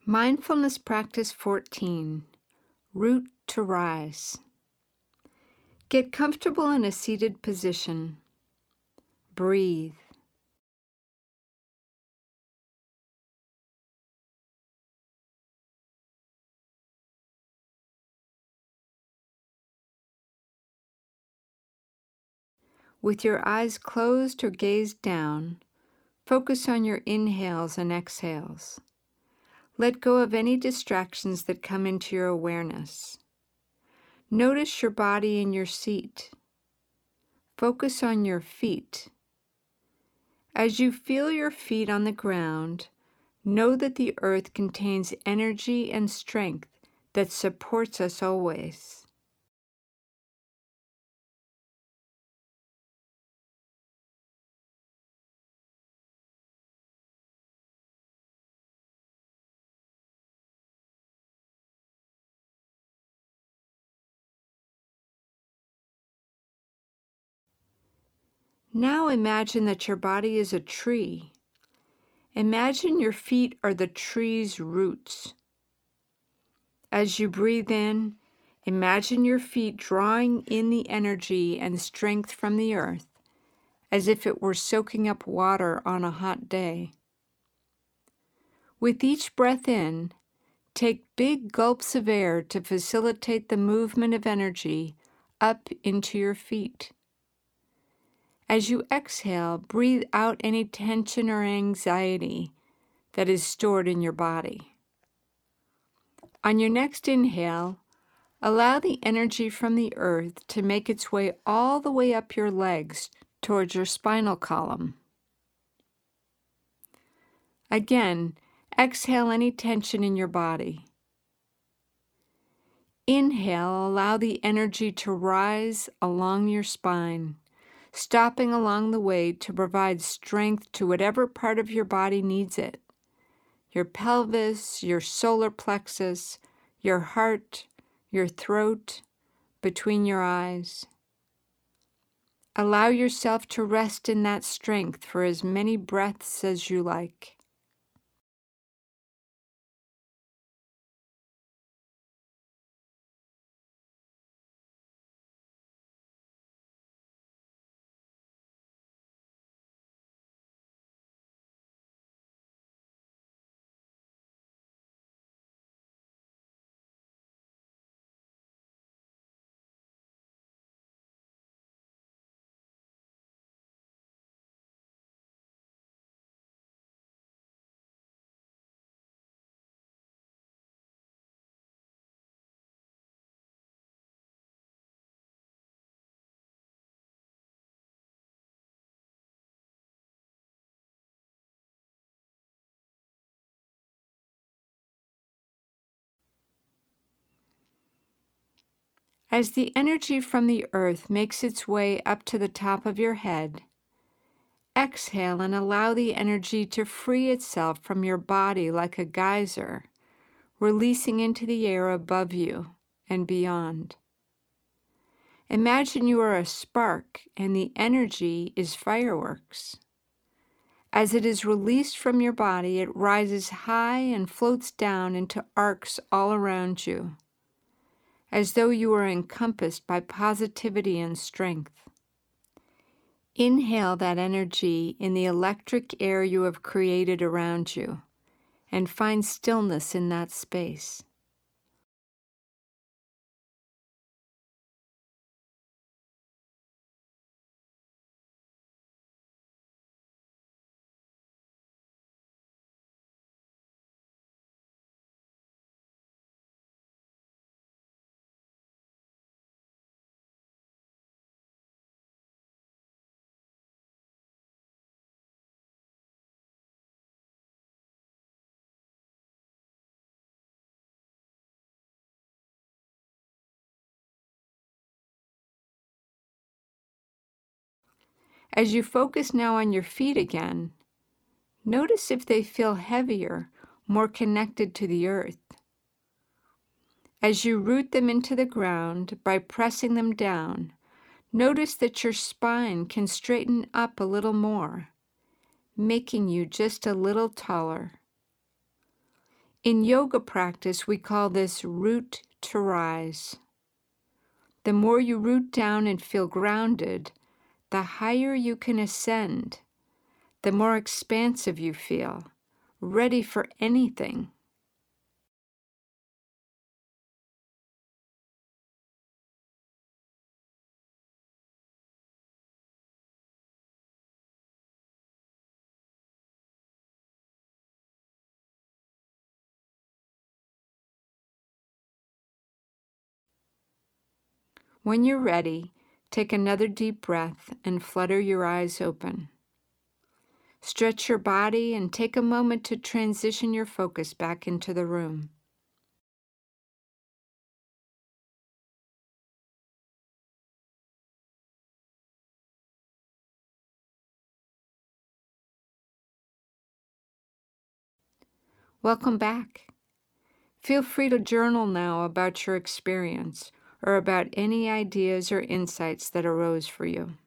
Mindfulness Practice 14, Root to Rise. Get comfortable in a seated position. Breathe. With your eyes closed or gazed down, focus on your inhales and exhales. Let go of any distractions that come into your awareness. Notice your body in your seat. Focus on your feet. As you feel your feet on the ground, know that the earth contains energy and strength that supports us always. Now imagine that your body is a tree. Imagine your feet are the tree's roots. As you breathe in, imagine your feet drawing in the energy and strength from the earth, as if it were soaking up water on a hot day. With each breath in, take big gulps of air to facilitate the movement of energy up into your feet. As you exhale, breathe out any tension or anxiety that is stored in your body. On your next inhale, allow the energy from the earth to make its way all the way up your legs towards your spinal column. Again, exhale any tension in your body. Inhale, allow the energy to rise along your spine, stopping along the way to provide strength to whatever part of your body needs it. Your pelvis, your solar plexus, your heart, your throat, between your eyes. Allow yourself to rest in that strength for as many breaths as you like. As the energy from the earth makes its way up to the top of your head, exhale and allow the energy to free itself from your body like a geyser, releasing into the air above you and beyond. Imagine you are a spark and the energy is fireworks. As it is released from your body, it rises high and floats down into arcs all around you, as though you were encompassed by positivity and strength. Inhale that energy in the electric air you have created around you, and find stillness in that space. As you focus now on your feet again, notice if they feel heavier, more connected to the earth. As you root them into the ground by pressing them down, notice that your spine can straighten up a little more, making you just a little taller. In yoga practice, we call this root to rise. The more you root down and feel grounded, the higher you can ascend, the more expansive you feel, ready for anything. When you're ready, take another deep breath and flutter your eyes open. Stretch your body and take a moment to transition your focus back into the room. Welcome back. Feel free to journal now about your experience or about any ideas or insights that arose for you.